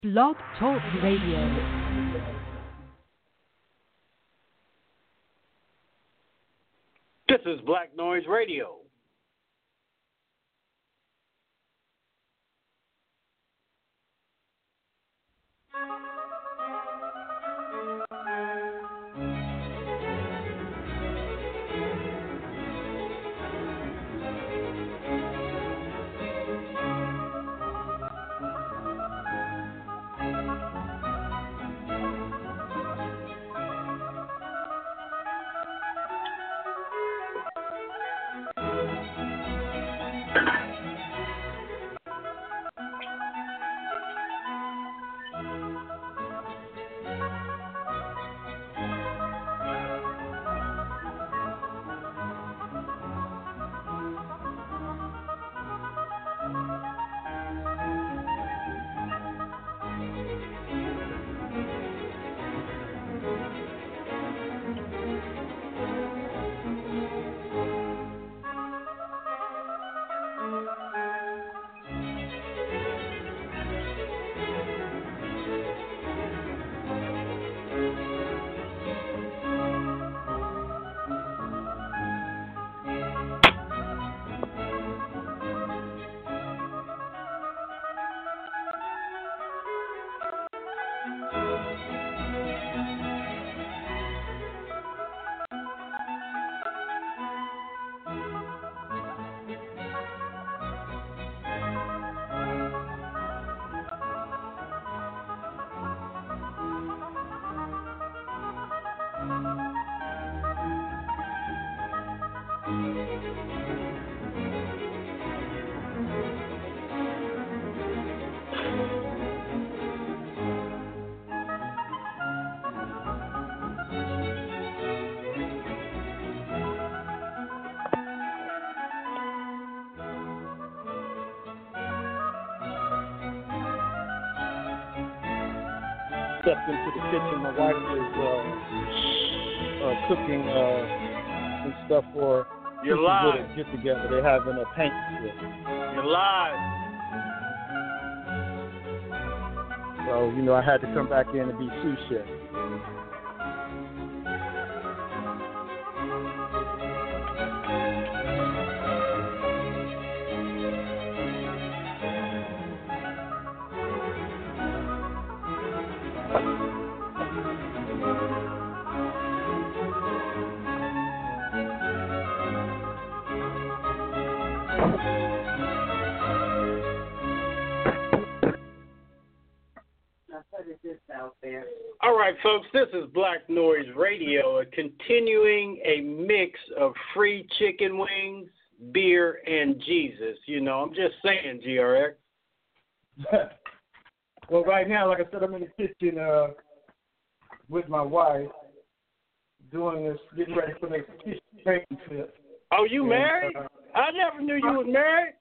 Blog Talk Radio. This is Black Noise Radio. Stepped into the kitchen. My wife is cooking some stuff for You're people live. to get together. They're having a paint strip. You're live. So, I had to come back in and be sous chef. All right, folks, this is Black Noise Radio, continuing a mix of free chicken wings, beer, and Jesus. I'm just saying, GRX. Well, right now, like I said, I'm in the kitchen with my wife doing this, getting ready for the paint trip. Oh, you married? I never knew you was married.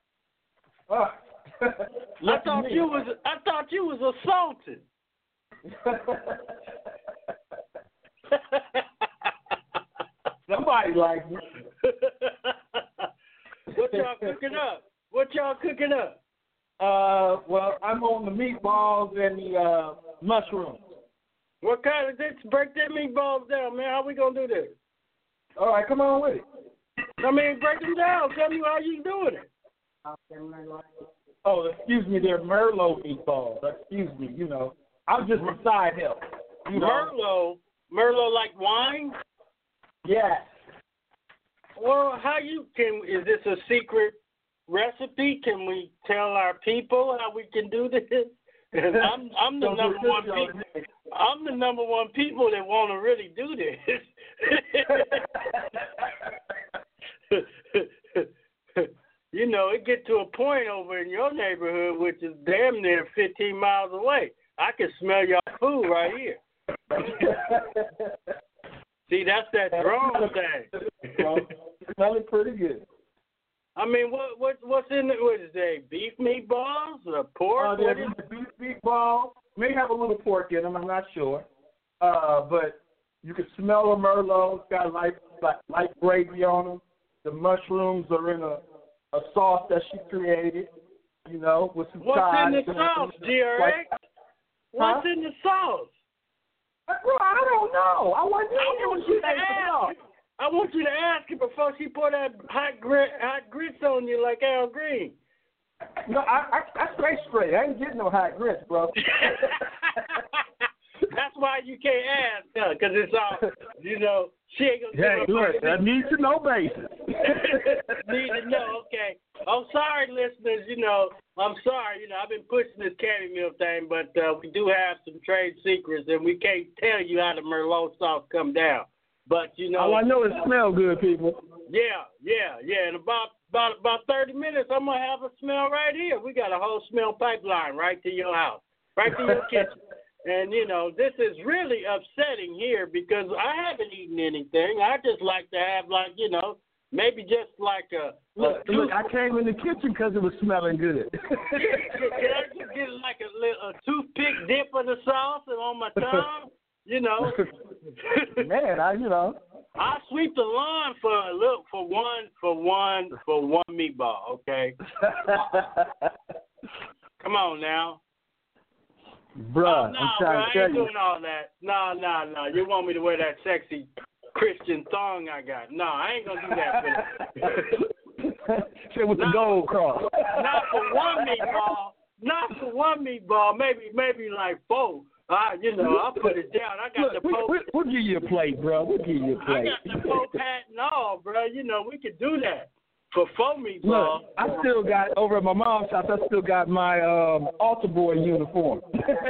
I thought you was assaulted. Somebody like me. What y'all cooking up? Well, I'm on the meatballs and the mushrooms. What kind of this? Break them meatballs down, man. How we gonna do this? All right, come on with it. Break them down. Tell me how you doing it. Oh, excuse me, they're Merlot meatballs. Excuse me, I'm just a side help. Merlot like wine? Yeah. Well, is this a secret recipe? Can we tell our people how we can do this? I'm the number one people. I'm the number one people that want to really do this. It get to a point over in your neighborhood, which is damn near 15 miles away. I can smell your food right here. See, that's that drone thing. Smelling pretty good. What's in it? What is it? Beef meatballs or pork? There's beef meatball. May have a little pork in them. I'm not sure. But you can smell the Merlot. It's got light gravy on them. The mushrooms are in a sauce that she created. With some What's in the sauce, GRX? What's in the sauce? Bro, I don't know. I want you to ask. I want you to ask her before she pour that hot grits on you like Al Green. No, I straight. I ain't getting no hot grits, bro. That's why you can't ask her, because it's all, she ain't going to Hey, look, I need to know basis. Need to know, okay. I'm sorry, listeners, I'm sorry, I've been pushing this candy meal thing, but we do have some trade secrets, and we can't tell you how the Merlot sauce come down. But, all I know is it smells good, people. Yeah. In about 30 minutes, I'm going to have a smell right here. We got a whole smell pipeline right to your house, right to your kitchen. And, this is really upsetting here because I haven't eaten anything. I just like to have, maybe just like a Look, I came in the kitchen because it was smelling good. Can I just get like a toothpick dip of the sauce and on my tongue? Man, I sweep the lawn for one meatball, okay? Come on now. Bruh, no, I'm trying to tell I ain't you. doing all that. No. You want me to wear that sexy Christian thong I got? No, I ain't gonna do that. Say with the gold cross. Not for one meatball. Maybe like four. I'll put it down. I got the Pope. We'll give you a plate, bro. We'll give you a plate. I got the Pope hat and all, bro. We could do that for 4 meatballs. Look, I still got, over at my mom's house, I still got my altar boy uniform.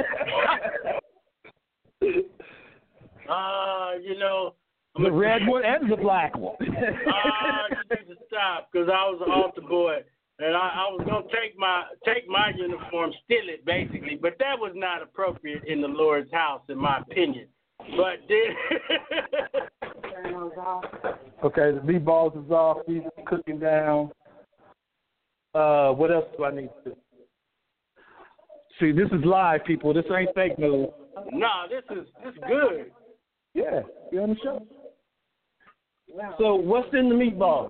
The red one and the black one. You need to stop, because I was an altar boy. And I was going to take my uniform, steal it, basically. But that was not appropriate in the Lord's house, in my opinion. But then... Okay, the meatballs is off. These are cooking down. What else do I need to do? See, this is live, people. This ain't fake news. No, this is good. Yeah, you on the show. So what's in the meatball?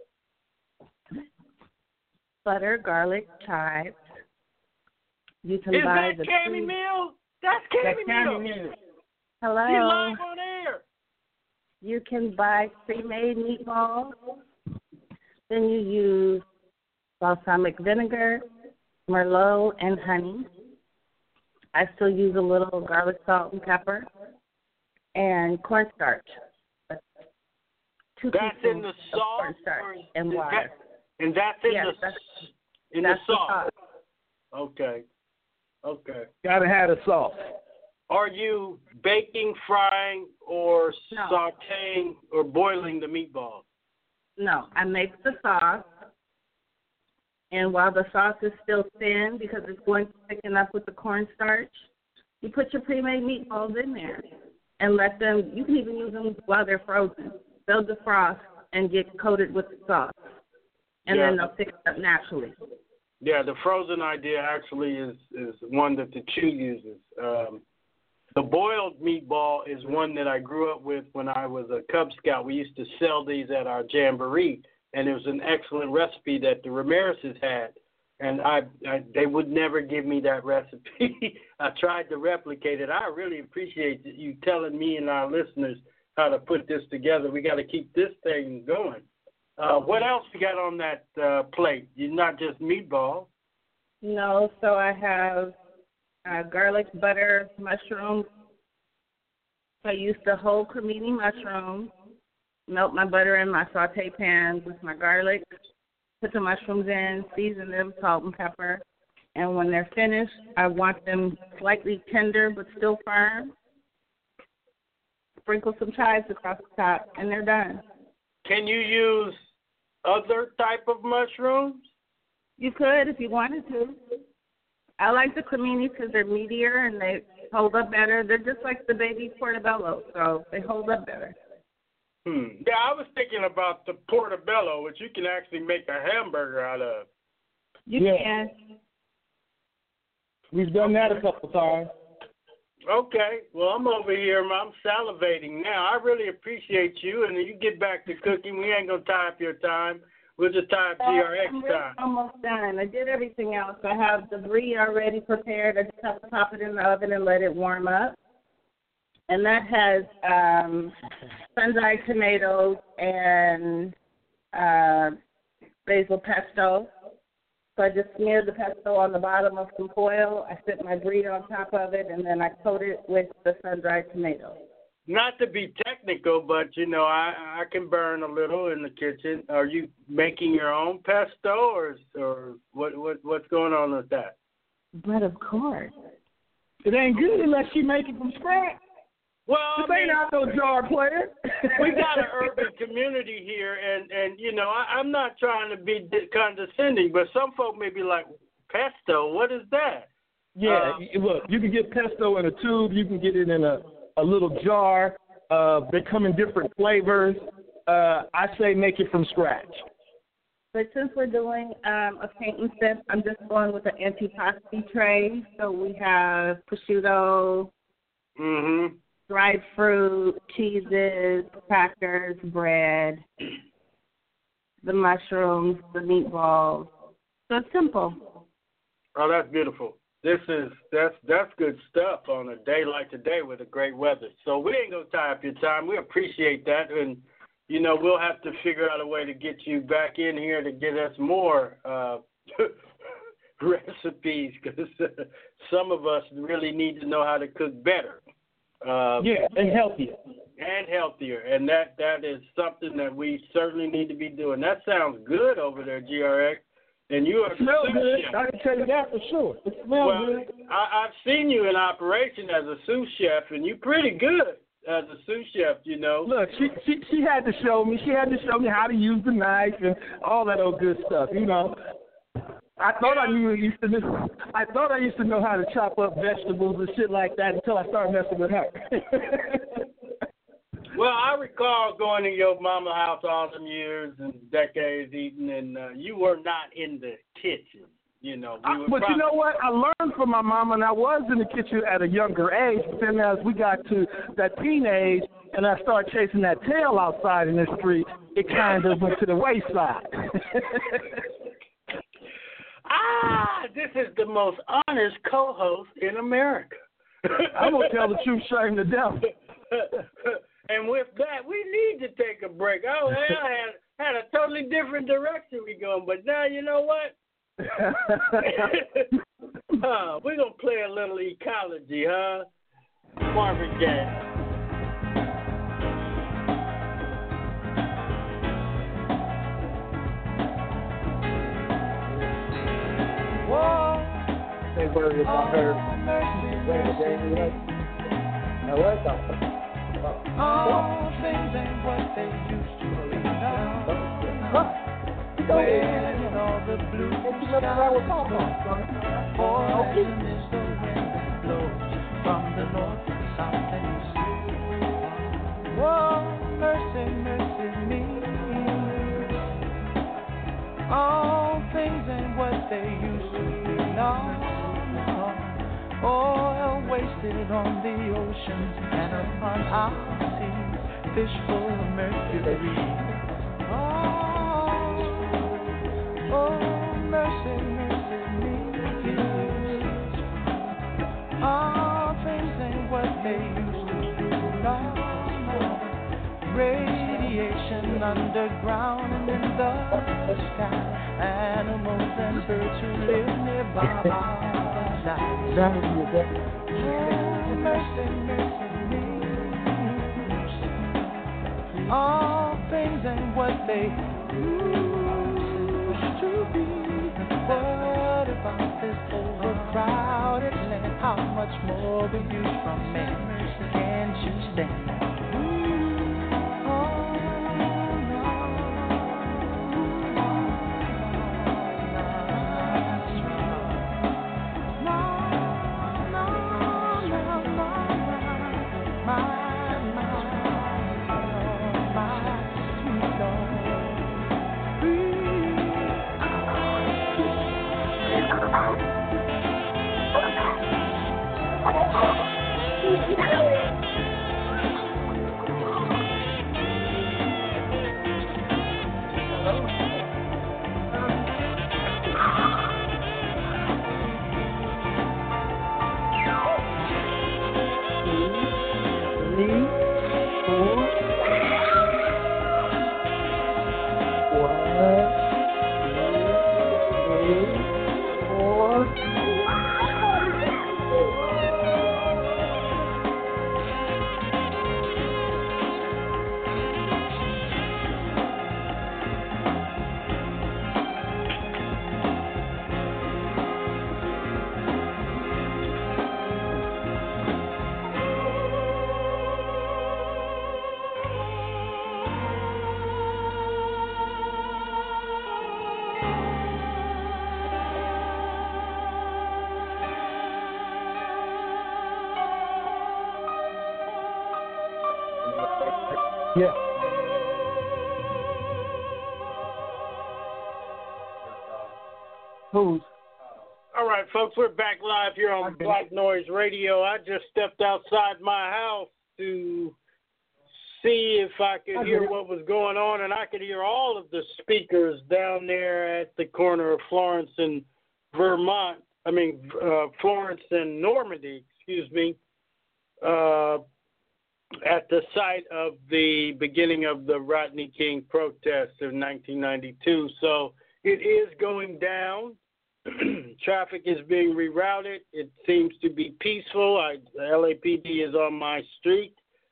Butter, garlic, chives. You can Is buy that Cammy Meal? That's Cammy Meal. Hello. She's live on air. You can buy pre-made meatballs. Then you use balsamic vinegar, Merlot, and honey. I still use a little garlic, salt, and pepper, and cornstarch. Two That's in the of sauce cornstarch and water. And that's in the sauce. Okay. Gotta have the sauce. Are you baking, frying, or sauteing, or boiling the meatballs? No, I make the sauce, and while the sauce is still thin because it's going to thicken up with the cornstarch, you put your pre-made meatballs in there and let them. You can even use them while they're frozen. They'll defrost and get coated with the sauce, and then they'll thicken up naturally. Yeah, the frozen idea actually is one that the Chew uses. The boiled meatball is one that I grew up with when I was a Cub Scout. We used to sell these at our jamboree, and it was an excellent recipe that the Ramirez's had. And they would never give me that recipe. I tried to replicate it. I really appreciate you telling me and our listeners how to put this together. We got to keep this thing going. What else you got on that plate? You're not just meatballs. No, so I have garlic, butter, mushrooms. I use the whole cremini mushroom, melt my butter in my saute pan with my garlic, put the mushrooms in, season them, salt and pepper, and when they're finished, I want them slightly tender but still firm. Sprinkle some chives across the top, and they're done. Can you use other type of mushrooms? You could if you wanted to. I like the cremini because they're meatier and they hold up better. They're just like the baby portobello, so they hold up better. Yeah, I was thinking about the portobello, which you can actually make a hamburger out of. You can. We've done that a couple times. Okay, well, I'm over here. I'm salivating now. I really appreciate you, and you get back to cooking. We ain't going to tie up your time. We'll just tie up GRX I'm really time. almost done. I did everything else. I have the brie already prepared. I just have to pop it in the oven and let it warm up. And that has sun-dried tomatoes and basil pesto. So I just smear the pesto on the bottom of some foil. I put my brie on top of it, and then I coat it with the sun-dried tomatoes. Not to be technical, but, you know, I can burn a little in the kitchen. Are you making your own pesto, or what's going on with that? But of course. It ain't good unless you make it from scratch. Well, This ain't out no jar player. we got an urban community here, and you know, I'm not trying to be condescending, but some folk may be like, pesto, what is that? Yeah, look, you can get pesto in a tube. You can get it in a little jar. They come in different flavors. I say make it from scratch. But since we're doing a paint and sip, I'm just going with an antipasti tray. So we have prosciutto, dried fruit, cheeses, crackers, bread, the mushrooms, the meatballs. So it's simple. Oh, that's beautiful. That's good stuff on a day like today with the great weather. So we ain't gonna tie up your time. We appreciate that, and you know we'll have to figure out a way to get you back in here to get us more recipes, because some of us really need to know how to cook better. And healthier. And healthier, and that is something that we certainly need to be doing. That sounds good over there, GRX. And you are smell good. I can tell you that for sure. It smells good. I've seen you in operation as a sous chef, and you're pretty good as a sous chef, you know. Look, she had to show me. She had to show me how to use the knife and all that old good stuff, you know. I thought I used to know how to chop up vegetables and shit like that until I started messing with her. Well, I recall going to your mama's house all them years and decades eating, and you were not in the kitchen, you know. You know what? I learned from my mama, and I was in the kitchen at a younger age, but then as we got to that teenage and I started chasing that tail outside in the street, it kind of went to the wayside. This is the most honest co-host in America. I'm going to tell the truth, shame the devil. And with that, we need to take a break. Oh, I had a totally different direction we going, but now you know what? We're going to play a little ecology, huh? Marvin Gaye. They worry about her. All things ain't what they used to be now. When all the blue skies poison is the wind that blows from the north, south, and east. Oh, mercy, mercy me. All things ain't what they used to be now. Oil wasted on the oceans and upon our seas, fish full of mercury. Oh, mercy, mercy me. All things ain't what they used to be. No. Radiation underground and in the sky. Animals and birds who live nearby. Mercy, mercy me. All things ain't what they used to be. What about this overcrowded land? How much more will you from me? Can't you stand? Yeah. Who's? All right, folks, we're back live here on Black Noise Radio. I just stepped outside my house to see if I could hear what was going on, and I could hear all of the speakers down there at the corner of Florence and Vermont. Florence and Normandy, excuse me, at the site of the beginning of the Rodney King protests of 1992. So it is going down. Traffic is being rerouted. It seems to be peaceful. The LAPD is on my street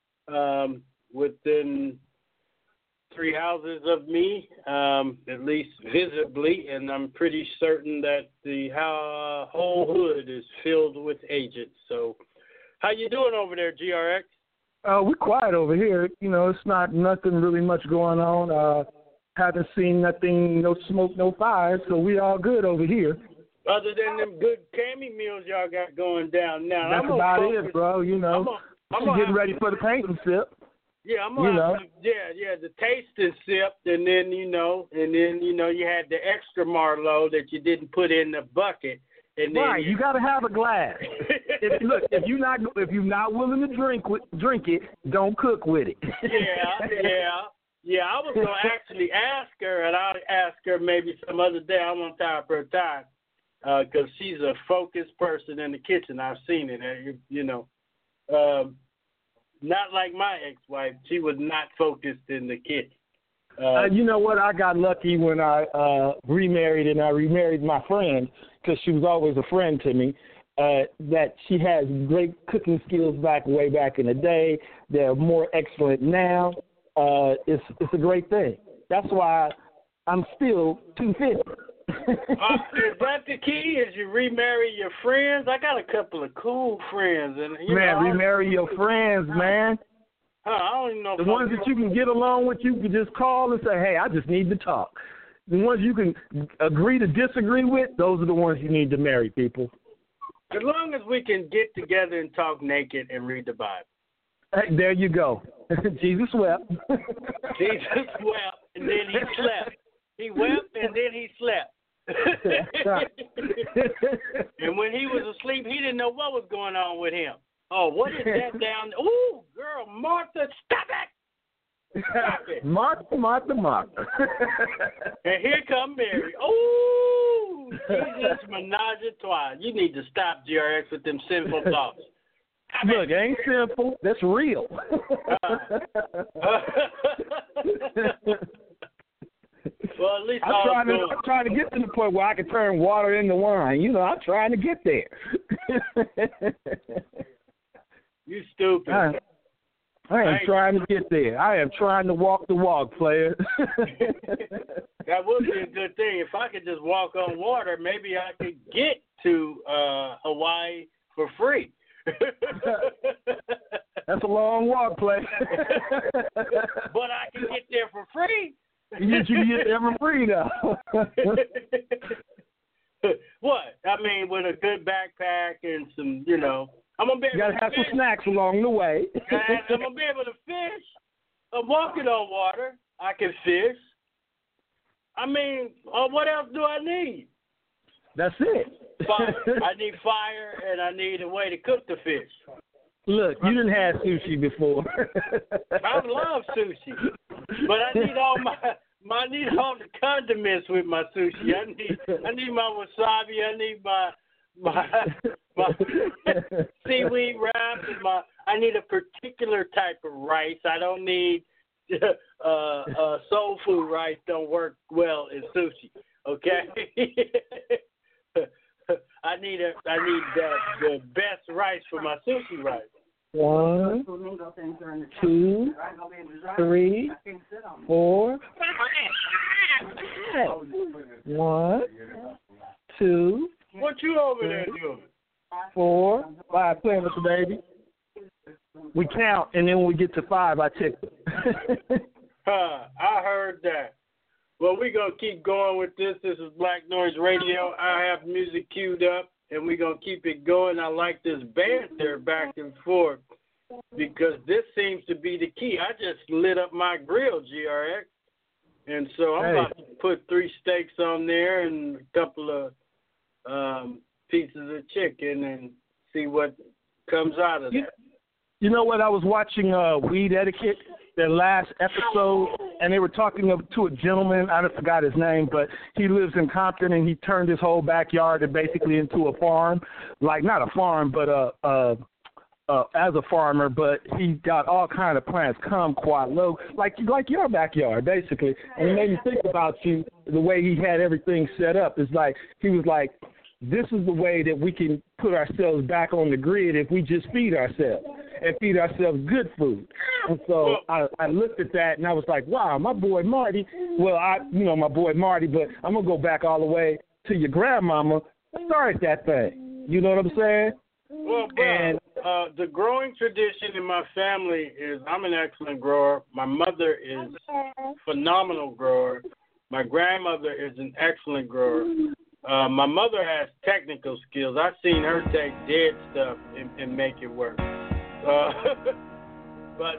within 3 houses of me, at least visibly, and I'm pretty certain that the whole hood is filled with agents. So how you doing over there, GRX? We're quiet over here. You know, it's not nothing really much going on. Haven't seen nothing, no smoke, no fire, so we all good over here. Other than them good cami meals y'all got going down now. That's about it, bro. You know, I'm getting ready for the paint and sip. Yeah, the taste and sip, and then you had the extra Marlowe that you didn't put in the bucket. And then right, you got to have a glass. If you're not willing to drink it, don't cook with it. Yeah. I was gonna actually ask her, and I'll ask her maybe some other day. I won't tie up her time because she's a focused person in the kitchen. I've seen it, not like my ex-wife. She was not focused in the kitchen. You know what? I got lucky when I remarried, and I remarried my friend because she was always a friend to me. That she has great cooking skills way back in the day. They're more excellent now. It's a great thing. That's why I'm still 250. Is that the key? Is you remarry your friends? I got a couple of cool friends, and remarry your friends, man. I don't even know. The ones that you can get along with, you can just call and say, "Hey, I just need to talk." The ones you can agree to disagree with, those are the ones you need to marry, people. As long as we can get together and talk naked and read the Bible. Hey, there you go. Jesus wept. Jesus wept, and then he slept. He wept, and then he slept. And when he was asleep, he didn't know what was going on with him. Oh, what is that down there? Ooh, girl, Martha, stop it! Stop it. Martha. And here come Mary. Ooh, Jesus, menage a trois. You need to stop, GRX, with them sinful thoughts. Look, it ain't simple. That's real. Well, at least I'm trying to get to the point where I can turn water into wine. You know, I'm trying to get there. You stupid. I am trying to get there. I am trying to walk the walk, player. That would be a good thing. If I could just walk on water, maybe I could get to Hawaii for free. That's a long walk, player. But I can get there for free. You can get there for free, though. What? I mean, with a good backpack and some, I'm gonna be able you gotta have some snacks along the way. I'm gonna be able to fish. I'm walking on water. I can fish. I mean, what else do I need? That's it. Fire. I need fire, and I need a way to cook the fish. Look, you didn't have sushi before. I love sushi, but I need all the condiments with my sushi. I need my wasabi. I need my seaweed wrap and I need a particular type of rice. I don't need soul food rice. Don't work well in sushi. Okay. I need the best rice for my sushi rice. 1, 2, 3, 4. 1, 2. What you over there doing? 4, 5. Playing with the baby. We count, and then when we get to 5, I check it. I heard that. Well, we're going to keep going with this. This is Black Noise Radio. I have music queued up, and we're going to keep it going. I like this banter back and forth because this seems to be the key. I just lit up my grill, GRX, and so I'm about to put 3 steaks on there and a couple of pieces of chicken and see what comes out of that. You know what? I was watching Weed Etiquette, their last episode, and they were talking to a gentleman. I forgot his name, but he lives in Compton, and he turned his whole backyard basically into a farm. Like, not a farm, but as a farmer, but he got all kind of plants, kumquat, like your backyard, basically. And it made me think about you, the way he had everything set up. It's like, he was like, this is the way that we can put ourselves back on the grid if we just feed ourselves and feed ourselves good food. And so I looked at that and I was like, wow, my boy Marty. Well, my boy Marty, but I'm going to go back all the way to your grandmama. Started that thing. You know what I'm saying? Well, bro, the growing tradition in my family is I'm an excellent grower. My mother is a phenomenal grower. My grandmother is an excellent grower. My mother has technical skills. I've seen her take dead stuff and make it work. But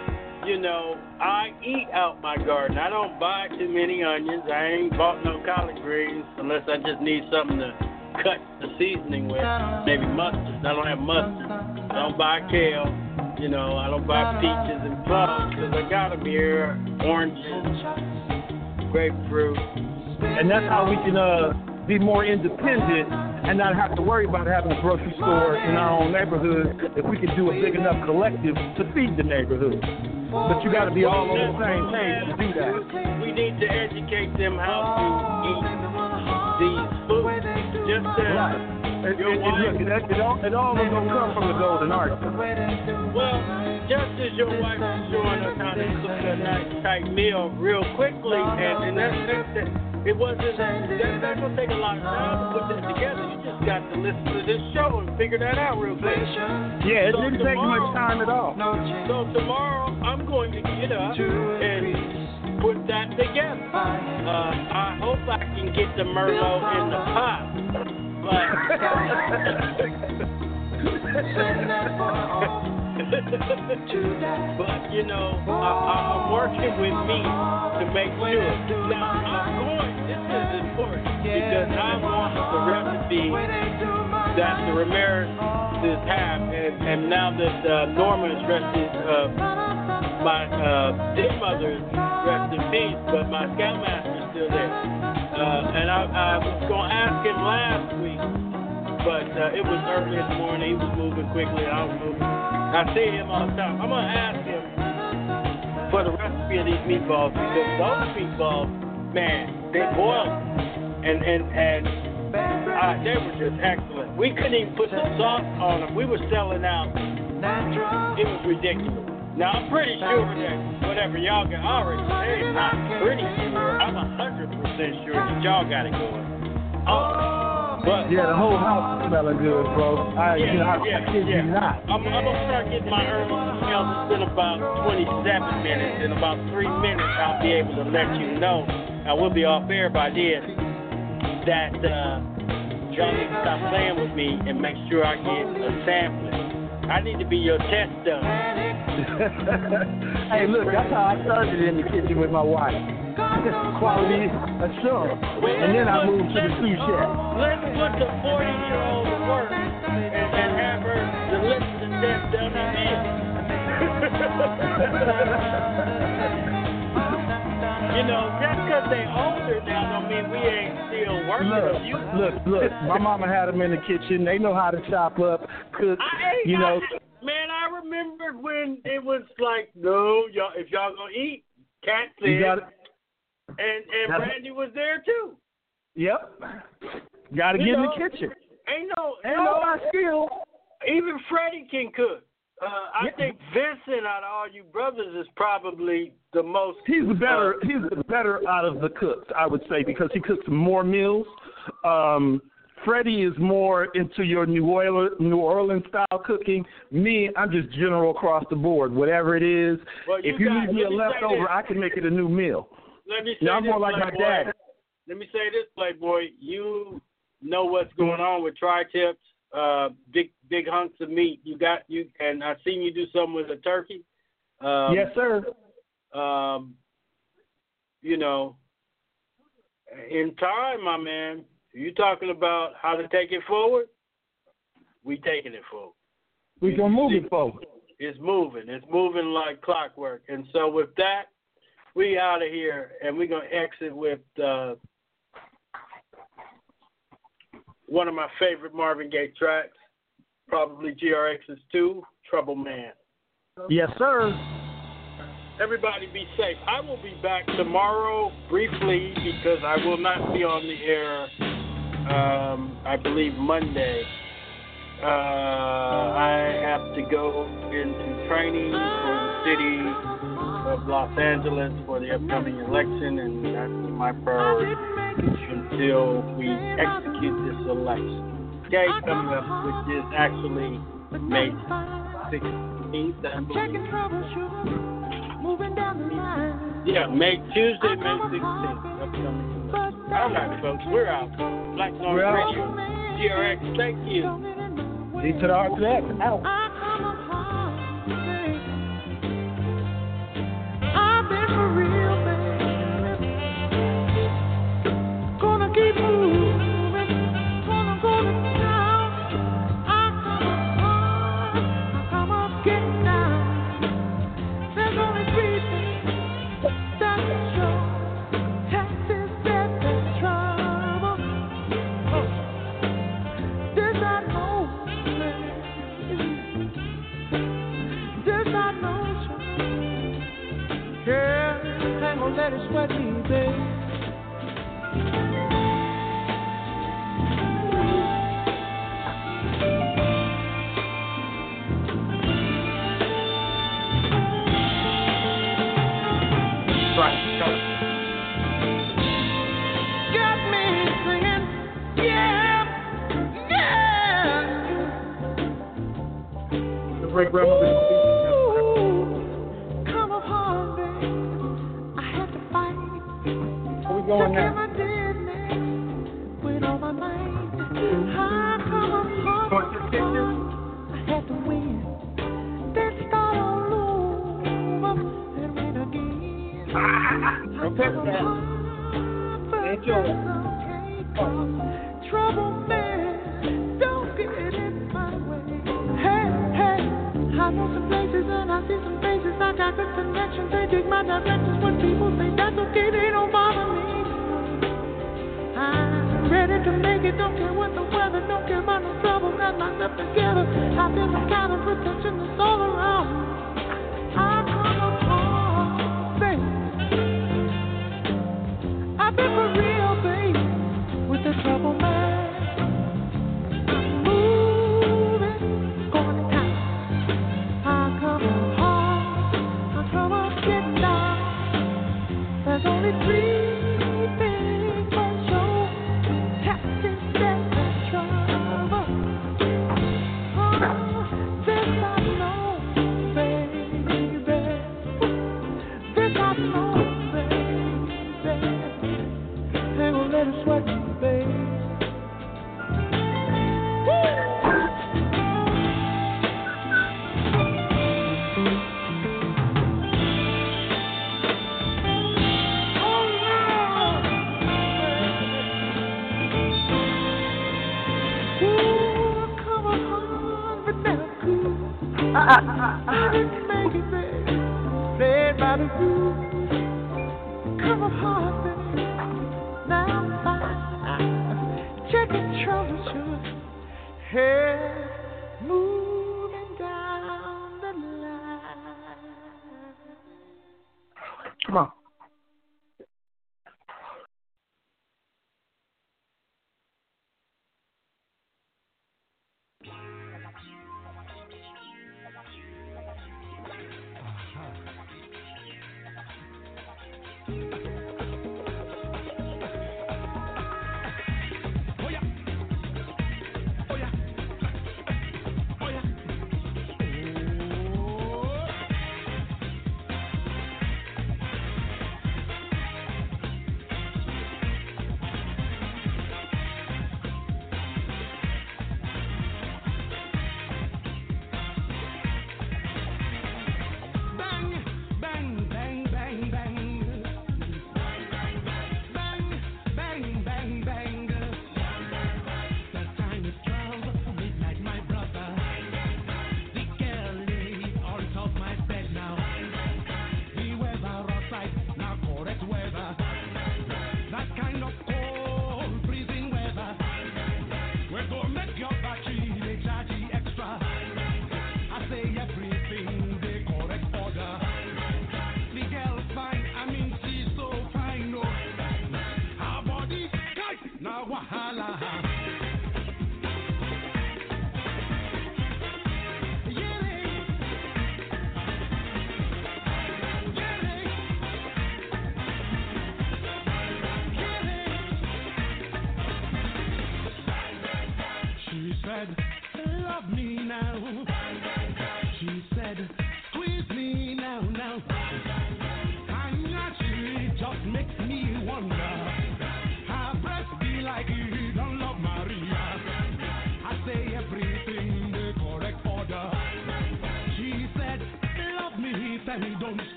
I eat out my garden. I don't buy too many onions. I ain't bought no collard greens unless I just need something to cut the seasoning with. Maybe mustard. I don't have mustard. I don't buy kale. I don't buy peaches and plums because I got them here. Oranges, grapefruit. And that's how we can be more independent and not have to worry about having a grocery store in our own neighborhood if we can do a big enough collective to feed the neighborhood. But you got to be all on the same page to do that. We need to educate them how to eat these foods. Just your wife. It all is going to come from the golden arches. Well, just as your wife is showing us how to cook a nice tight meal real quickly, and that's it wasn't. That's not gonna take a lot of time to put that together. You just got to listen to this show and figure that out real quick. Yeah, it didn't take much time at all. So tomorrow I'm going to get up and put that together. I hope I can get the Merlot in the pot, but. But I'm working with me to make sure. Now this is important because I want the recipe that the Ramirez's have, and now that Norma is resting, my dear mother is rest in peace, but my scoutmaster is still there. And I was going to ask him last week, but it was early in the morning. He was moving quickly, and I was moving. I see him all the time. I'm going to ask him for the recipe of these meatballs because those meatballs, man, they boiled and they were just excellent. We couldn't even put the sauce on them. We were selling out. It was ridiculous. Now, I'm pretty sure that whatever y'all got, I already say I'm pretty sure, I'm 100% sure that y'all got it going. But yeah, the whole house is smelling good, bro. I kid you not. I'm going to start getting my early smells. It's been about 27 minutes. In about 3 minutes, I'll be able to let you know. I will be off air by then that y'all need to stop playing with me and make sure I get a sampling. I need to be your test done. Hey, look, that's how I started in the kitchen with my wife. Quality assurance. And then I moved to the sous chef. Let's put the 40-year-old to work and have her deliver the test done on me. Just because they're older now don't mean we ain't still working on you. Look. My mama had them in the kitchen. They know how to chop up, cook, Man, I remember when it was like, no, y'all, if y'all gonna eat, Cat said, and Brandy was there too. Yep. Got to get in the kitchen. Ain't no my skill. Even Freddie can cook. I think Vincent out of all you brothers is probably the most. He's the better out of the cooks, I would say, because he cooks more meals. Freddie is more into your New Orleans style cooking. Me, I'm just general across the board. Whatever it is, if you leave me a leftover, I can make it a new meal. Let me say I'm more like my dad. Let me say this, Playboy. You know what's going on with tri-tips. Big hunks of meat. And I seen you do something with a turkey. Yes, sir. In time, my man, you talking about how to take it forward? We taking it forward. We gonna move it forward. It's moving. It's moving like clockwork. And so with that, we out of here, and we're gonna exit with one of my favorite Marvin Gaye tracks, probably GRX's too, Trouble Man. Yes, sir. Everybody be safe. I will be back tomorrow briefly because I will not be on the air, I believe, Monday. I have to go into training for the city of Los Angeles for the upcoming election, and that's my priority until we execute this election. Okay, coming up, which is actually May 16th, I believe. Yeah, Tuesday, May 16th, upcoming election. All right, folks, we're out. Black Noise Radio, GRX, thank you. D to the R to the X, out. I've been for real, baby. Gonna keep moving. Gonna down. I come up, getting down. There's only three things that can show. Taxes, debt, and trouble. This I know, this I know. Yeah, ain't gonna let it sweat me, babe. Got me singing, yeah, yeah. The great grandmother. Going now. I had to win. Then start all over and win again. Trouble man, don't get in my way. Hey, I know some places and I see some faces. I got good connections. They dig my directions. When people say that's okay, they don't bother me. I'm ready to make it, don't care what the weather, don't care about no trouble, got myself together. I feel the kind of protection that's all around. I come apart, baby. I've been for real, baby, with the trouble man. I'm moving, going to town. I come apart, I come up, getting down. There's only three. I didn't make it, baby. Played by the rules. Come apart, baby. Now I'm fine. Checking troubleshoot. Head moving down the line.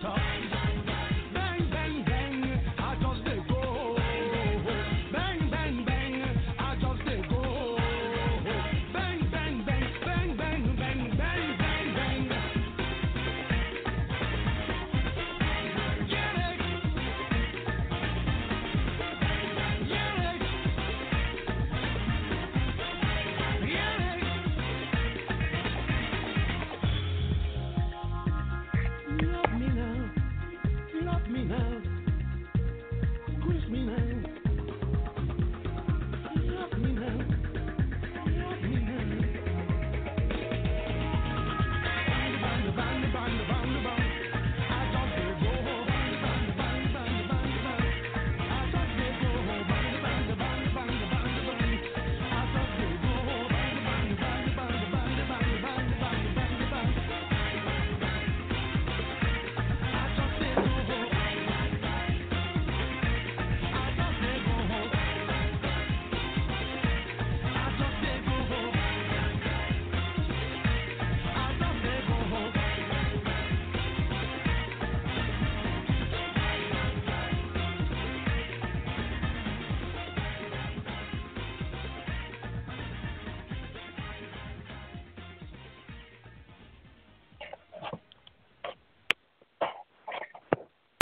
talk.